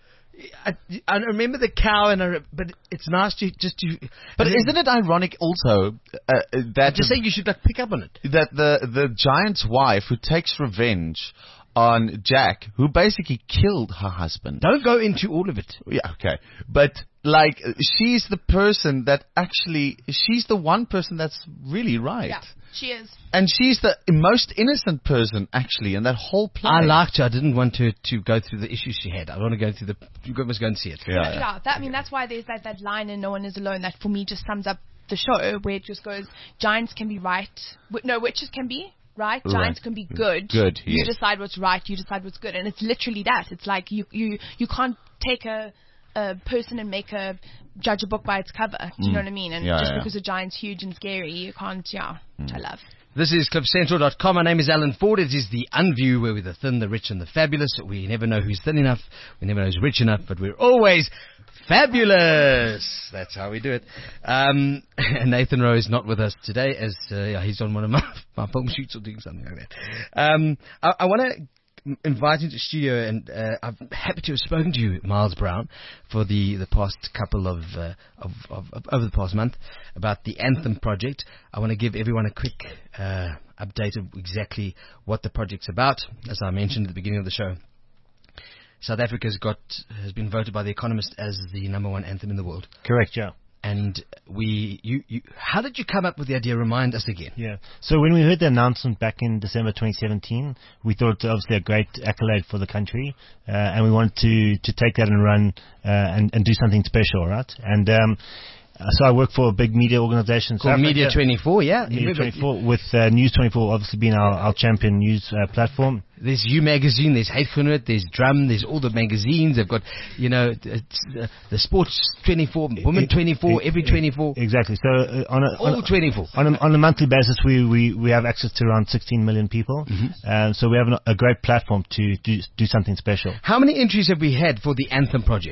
I remember the cow, but it's nice to just to. But isn't it ironic also that I'm just saying you should pick up on it. that the giant's wife who takes revenge on Jack, who basically killed her husband. Don't go into all of it. Yeah, okay. But, like, she's the person that actually, she's the one person that's really right. Yeah, she is. And she's the most innocent person, actually, in that whole play. I liked her. I didn't want her to go through the issues she had. I want to go through you must go and see it. Yeah, that's why there's that line in No One Is Alone that for me just sums up the show, where it just goes, giants can be right. No, witches can be right. Giants can be good. Good, You yes. decide what's right. You decide what's good. And it's literally that. It's like you can't take a person and judge a book by its cover. Do you know what I mean? And because a giant's huge and scary, you can't, which I love. This is CliffCentral.com. My name is Alan Ford. It is the Unview, where we're the thin, the rich, and the fabulous. We never know who's thin enough. We never know who's rich enough, but we're always fabulous. That's how we do it. And Nathan Rowe is not with us today, as he's on one of my film shoots or doing something like that. I want to invite you to the studio, and I'm happy to have spoken to you, Miles Brown, for the past couple of over the past month about the Anthem project. I want to give everyone a quick update of exactly what the project's about. As I mentioned at the beginning of the show, South Africa has been voted by The Economist as the #1 anthem in the world. Correct, yeah. And how did you come up with the idea? Remind us again. Yeah. So when we heard the announcement back in December 2017, we thought it was obviously a great accolade for the country, and we wanted to take that and run and do something special, right? And so I work for a big media organization called Media 24, yeah. Media 24, with News 24 obviously being our champion news platform. There's You Magazine, there's Hate Genoot, there's Drum, there's all the magazines. They've got, the Sports 24, Women 24, every 24. Exactly. So all 24. On a monthly basis, we have access to around 16 million people. Mm-hmm. So we have a great platform to do something special. How many entries have we had for the Anthem project?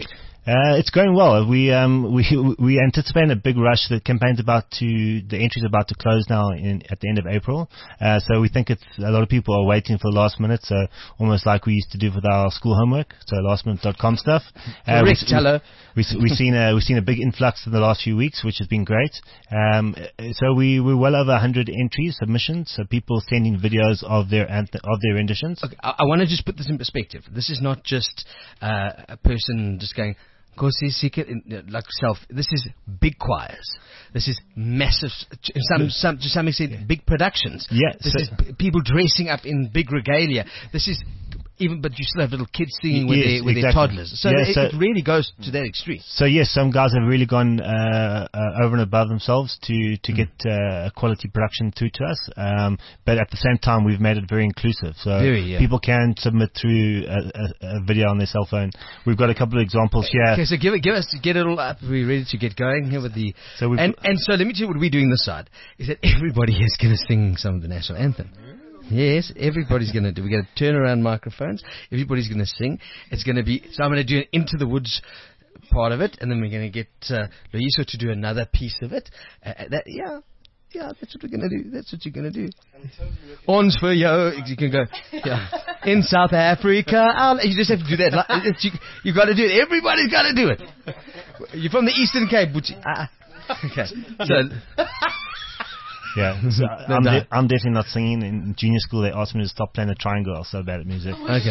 It's going well. We anticipate a big rush. The entries are about to close now at the end of April. So we think a lot of people are waiting for the last minute. So almost like we used to do with our school homework. So lastminute.com stuff. We've seen a big influx in the last few weeks, which has been great. So we're well over 100 entries, submissions. So people sending videos of their renditions. Okay, I want to just put this in perspective. This is not just a person just going, like self. This is big choirs. This is massive, to some extent, big productions. Yeah, this is people dressing up in big regalia. This is but you still have little kids singing with their toddlers. So it really goes to that extreme. So yes, some guys have really gone over and above themselves to get a quality production through to us. But at the same time, we've made it very inclusive. So people can submit through a video on their cell phone. We've got a couple of examples here. Okay, so get it all up. We're ready to get going here with the. So and so let me tell you what we're doing this side is that everybody is going to sing some of the national anthem. Yes, everybody's going to do. We're going to turn around microphones. Everybody's going to sing. It's going to be. So I'm going to do an Into the Woods part of it, and then we're going to get Loyiso to do another piece of it. Yeah, that's what we're going to do. That's what you're going to do. Ons for yo. You can go. Yeah. In South Africa, you just have to do that. You got to do it. Everybody's got to do it. You're from the Eastern Cape, Bucci. Okay. So. Yeah, so I'm definitely not singing. In junior school, they asked me to stop playing the triangle. I was so bad at music. Okay.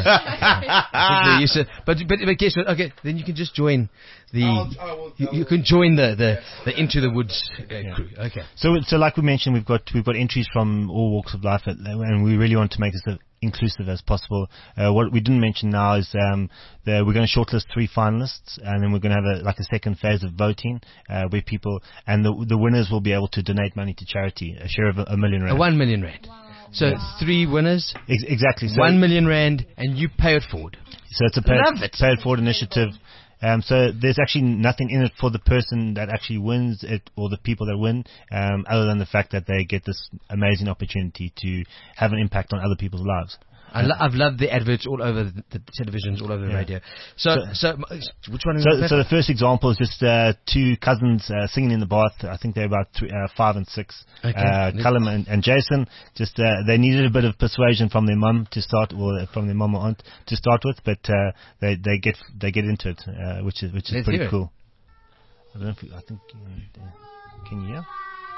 But guess what? Okay, then you can just join the. You can join the Into the Woods crew. Okay. So like we mentioned, we've got entries from all walks of life, and we really want to make this inclusive as possible. What we didn't mention now is we're going to shortlist 3 finalists, and then we're going to have a second phase of voting where people and the winners will be able to donate money to charity, a share of R1 million. 1 million rand. Wow. So 3 winners. Exactly. So 1 million rand, and you pay it forward. So it's a pay it forward initiative. So there's actually nothing in it for the person that actually wins it or the people that win, other than the fact that they get this amazing opportunity to have an impact on other people's lives. I've loved the adverts all over the televisions, all over the radio. So which one? So the first example is just 2 cousins singing in the bath. I think they're about 5 and 6. Okay. Callum and Jason. Just they needed a bit of persuasion from their mum to start, or from their mum or aunt to start with, but they get into it, which is pretty cool. I don't know if I think can you hear?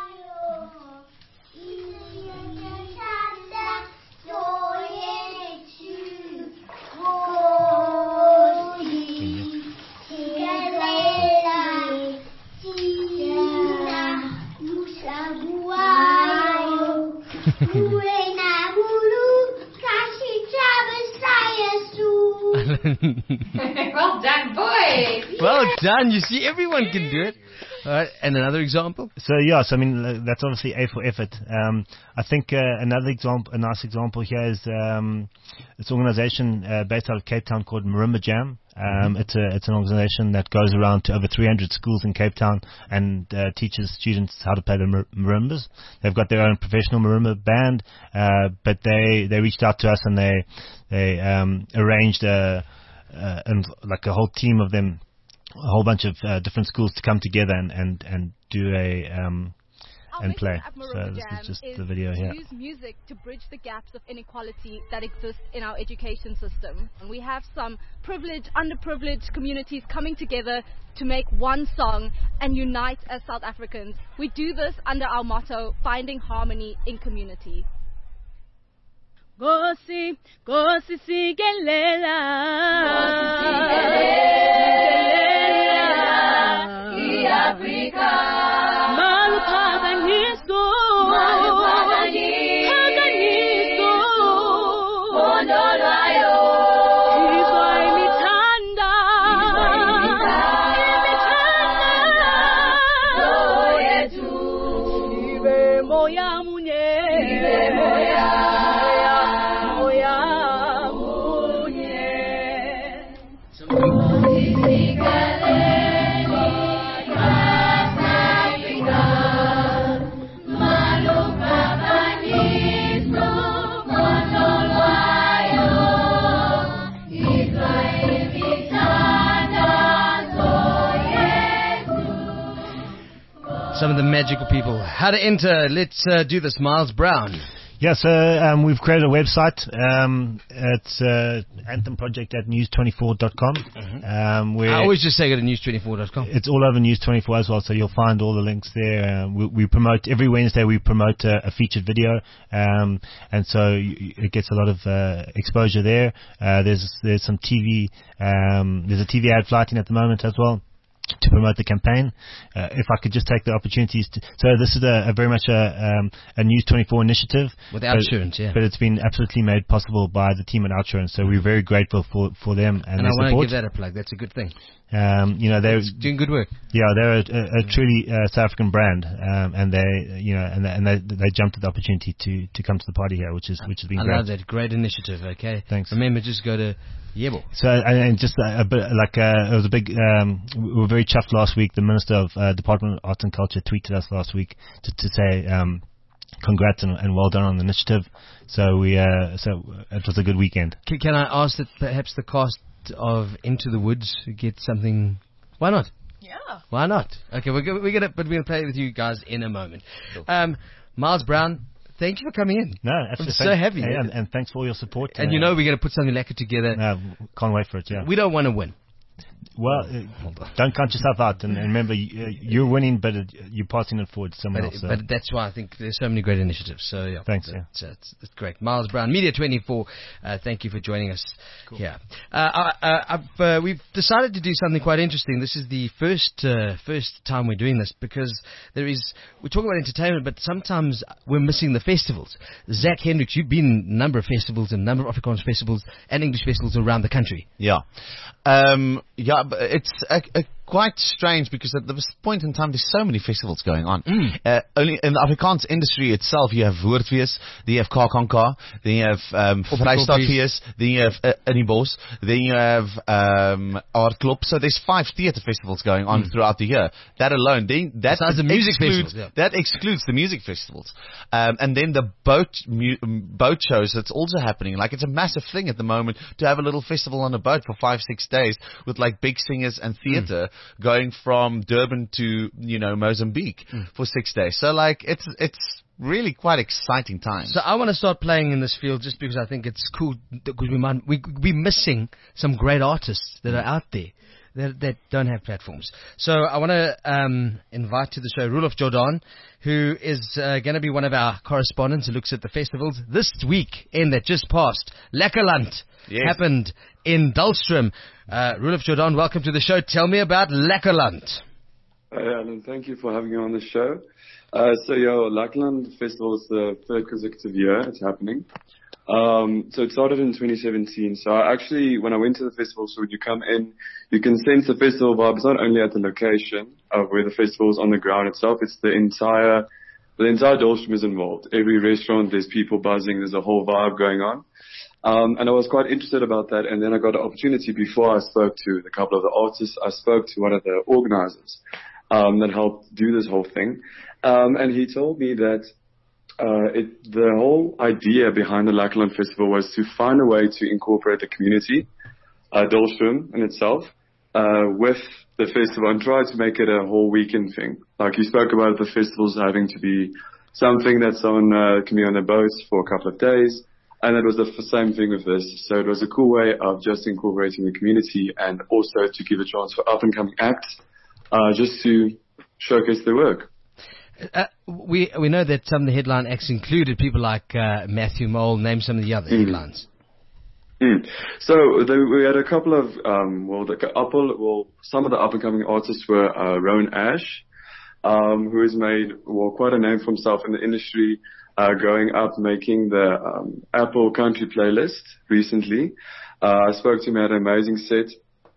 Well done, boys. Well done. You see, everyone can do it. All right, and another example? So I mean, that's obviously A for effort. I think another example, a nice example here is this organization based out of Cape Town called Marimba Jam. It's an organization that goes around to over 300 schools in Cape Town and teaches students how to play the marimbas. They've got their own professional marimba band, but they reached out to us and they arranged like a whole team of them, a whole bunch of different schools to come together and do and play. So this is just the video here. Use music to bridge the gaps of inequality that exist in our education system. And we have some privileged, underprivileged communities coming together to make one song and unite as South Africans. We do this under our motto, finding harmony in community. Gosi sigelela, Africa. some of the magical people. How to enter? Let's do this. Miles Brown. Yeah, so we've created a website. It's anthemproject@news24.com. I always just say go to news24.com. It's all over News24 as well, so you'll find all the links there. We promote every Wednesday. We promote a featured video, and so it gets a lot of exposure there. There's some TV. There's a TV ad flighting at the moment as well, to promote the campaign. If I could just take the opportunities so this is a very much a News24 initiative. With Outsurance, yeah. But it's been absolutely made possible by the team at Outsurance, so we're very grateful for them and their I want support. to give that a plug. That's a good thing. They're doing good work. Yeah, they're a truly South African brand, and they jumped at the opportunity to come to the party here, which has been great. I love that. Great initiative. Okay, thanks. Remember, just go to Yebo. So and just a bit like it was a big. We were very chuffed last week. The Minister of Department of Arts and Culture tweeted us last week to say congrats and well done on the initiative. So it was a good weekend. Can I ask that perhaps the cast of Into the Woods get something? Why not? Yeah. Why not? Okay, we're gonna play it with you guys in a moment. Cool. Miles Brown, thank you for coming in. No, absolutely. I'm so happy. And thanks for all your support. And we're going to put something lekker together. Can't wait for it, yeah. We don't want to win. Well, don't count yourself out. And remember, you're winning, but you're passing it forward to someone else. So. But that's why I think there's so many great initiatives. So, yeah. Thanks, It's great. Miles Brown, Media24, thank you for joining us here. We've decided to do something quite interesting. This is the first time we're doing this because we talk about entertainment, but sometimes we're missing the festivals. Zach Hendricks, you've been in a number of festivals and a number of Afrikaans festivals and English festivals around the country. Yeah. But it's quite strange because at this point in time, there's so many festivals going on. Only in the Afrikaans industry itself, you have Woordfees, then you have KAKANKA, then you have Vrystaatfees, then you have Inibos, then you have Aardklop. So there's 5 theatre festivals going on throughout the year. That alone, that excludes the music festivals. And then the boat shows that's also happening. Like, it's a massive thing at the moment to have a little festival on a boat for 5-6 days with like big singers and theatre going from Durban to, Mozambique for 6 days. So like, it's really quite exciting times. So I want to start playing in this field just because I think it's cool, because we're missing some great artists that are out there that don't have platforms. So I want to invite to the show Roelof Jordan, who is going to be one of our correspondents who looks at the festivals. This weekend that just passed, Lekkerland happened in Dullstroom. Roelof Jordan, welcome to the show. Tell me about Lekkerland. Hi, Alan. Thank you for having me on the show. Lekkerland Festival is the 3rd consecutive year it's happening. So it started in 2017. So when I went to the festival, so when you come in, you can sense the festival vibe. It's not only at the location of where the festival is on the ground itself. It's the entire Dullstroom is involved. Every restaurant, there's people buzzing. There's a whole vibe going on. And I was quite interested about that. And then I got an opportunity before I spoke to a couple of the artists. I spoke to one of the organizers, that helped do this whole thing. And he told me that the whole idea behind the Lekkerland Festival was to find a way to incorporate the community, Dullstroom in itself, with the festival and try to make it a whole weekend thing. Like you spoke about the festivals having to be something that someone can be on their boats for a couple of days. And it was the same thing with this. So it was a cool way of just incorporating the community and also to give a chance for up-and-coming acts, just to showcase their work. We know that some of the headline acts included people like Matthew Mole. Name some of the other headlines. So we had a couple of some of the up and coming artists were Rowan Ash, who has made quite a name for himself in the industry, going up making the Apple Country playlist recently. I spoke to him, had an amazing set.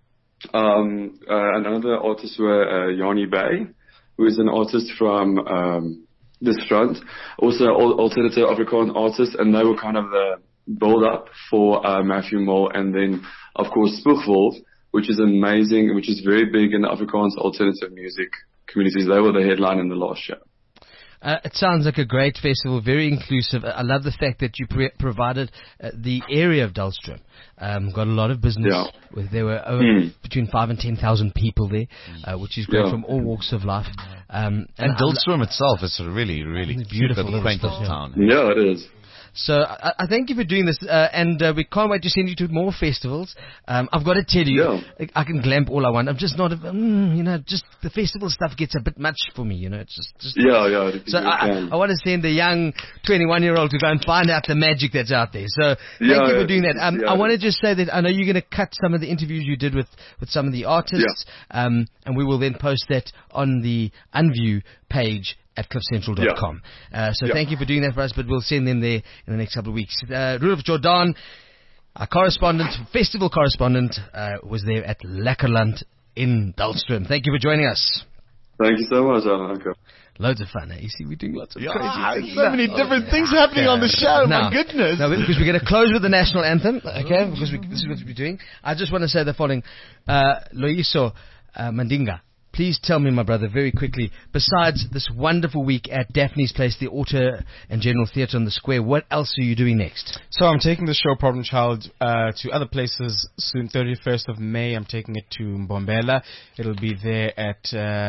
Another artist were Yanni Bay, who is an artist from the Strand, also alternative Afrikaans artist, and they were kind of the build-up for Matthew Mole, and then, of course, Spoegwolf, which is amazing, which is very big in the Afrikaans alternative music communities. They were the headline in the last show. It sounds like a great festival, very inclusive. I love the fact that you provided the area of Dullstroom. Got a lot of business. Yeah. There were between 5,000 and 10,000 people there, which is great from all walks of life. And Dullstroom itself is a really, really beautiful quaint town. Yeah, it is. So I thank you for doing this, and we can't wait to send you to more festivals. I've got to tell you, I can glamp all I want. I'm just not, just the festival stuff gets a bit much for me, It's just yeah. So I want to send the young 21-year-old to go and find out the magic that's out there. So thank you for doing that. I want to just say that I know you're going to cut some of the interviews you did with some of the artists, and we will then post that on the Unview page at cliffcentral.com. Thank you for doing that for us, but we'll send them there in the next couple of weeks. Rudolf Jordan, our festival correspondent, was there at Lekkerland in Dullstroom. Thank you for joining us. Thank you so much, Alan. Loads of fun. You see, we're doing lots of crazy things. So many different things happening on the show. My goodness. No, because we're going to close with the national anthem, okay? Because this is what we're doing. I just want to say the following. Loyiso Mandinga, please tell me, my brother, very quickly, besides this wonderful week at Daphne's Place, the Auto and General Theatre on the Square, what else are you doing next? So I'm taking the show Problem Child to other places soon. 31st of May, I'm taking it to Mbombela. It'll be there at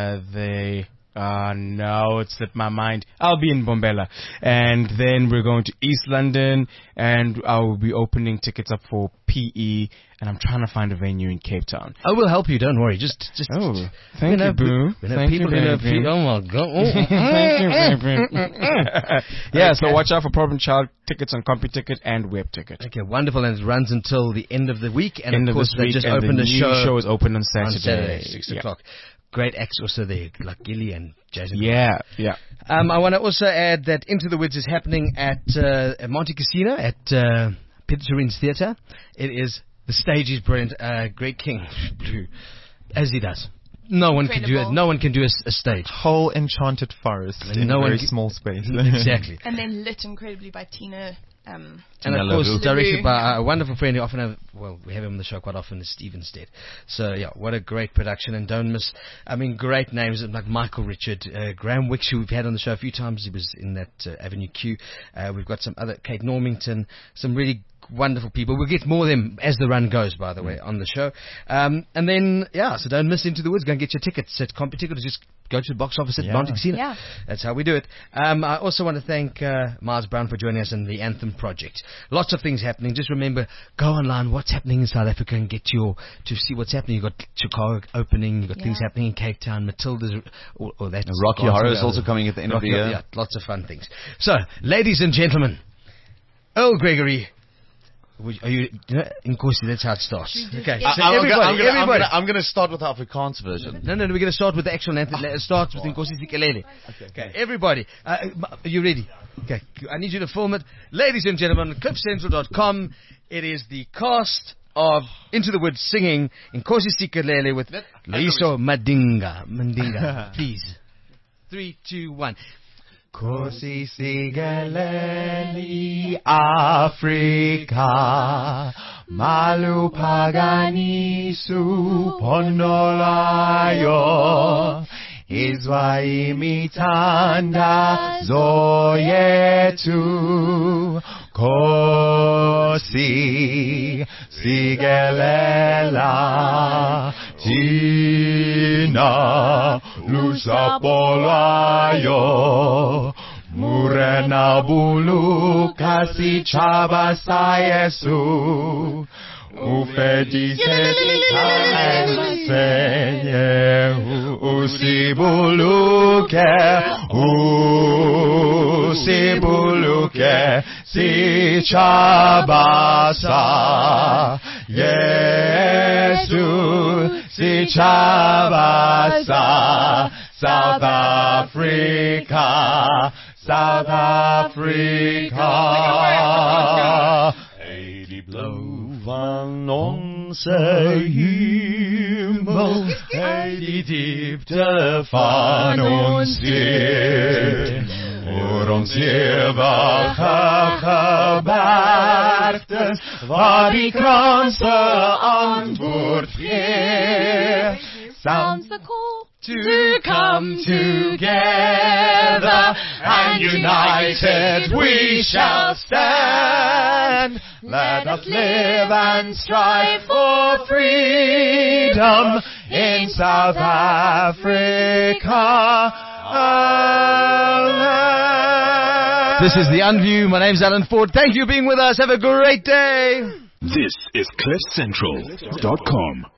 no, it slipped my mind. I'll be in Mbombela. And then we're going to East London, and I will be opening tickets up for PE, and I'm trying to find a venue in Cape Town. I will help you, don't worry. Thank you, boo. Thank you, baby. Oh my God. Thank you, baby. Yeah, so watch out for Problem Child tickets on CompuTicket and WebTicket. Okay, wonderful, and it runs until the end of the week, and of course they just opened a show. The show is open on Saturday. 6 o'clock. Great acts also there, like Gilly and Jason. Yeah. I want to also add that Into the Woods is happening at Monte Casino at Pitarines Theatre. The stage is brilliant. Greg King blew as he does. No one can do it. No one can do a stage. Whole enchanted forest in a very small space. Exactly. And then lit incredibly by Tina. And of course, directed by a wonderful friend who often we have him on the show quite often, is Stephen Stead. So yeah, what a great production, and don't miss, great names like Michael Richard, Graham Wicks, who we've had on the show a few times. He was in that Avenue Q. We've got some other, Kate Normington, some really wonderful people. We'll get more of them as the run goes, by the way, on the show. And then, so don't miss Into the Woods. Go and get your tickets at CompuTicket, or just go to the box office at Monte Casino. Yeah. That's how we do it. I also want to thank Miles Brown for joining us in the Anthem Project. Lots of things happening. Just remember, go online, what's happening in South Africa, and get to see what's happening. You've got Chicago opening, you've got things happening in Cape Town, Matilda's, or that's Rocky Horror is also coming at the end of the year. Yeah, lots of fun things. So, ladies and gentlemen, Earl Gregory. Are you in Nkosi? That's how it starts. Okay, so everybody. I'm going to start with the Afrikaans version. No, we're going to start with the actual anthem. It starts with Nkosi Sikelele. Okay, everybody. Are you ready? Okay, I need you to film it. Ladies and gentlemen, cliffcentral.com. It is the cast of Into the Woods singing Nkosi Sikelele with Loyiso Mandinga. Please. 3, 2, 1. Nkosi Sikelele Afrika Malupaganisu Pondolayo Izwa imithandazo yethu Nkosi Sikelela Thina lusapho lwayo Murena buluka sitshaba sa Yesu Ufedise senye usibuluke sitshaba sa Yesu sitshaba sa South Africa, South Africa. Hey, die blauw van onze hemel, hey, die diepte van ons zee. Voor ons eeuwige gebergtes, waar die kranse antwoord geeft. Sounds the call to come together and united we shall stand. Let us live and strive for freedom in South Africa. This is The Unview. My name's Alan Ford. Thank you for being with us. Have a great day. This is CliffCentral.com.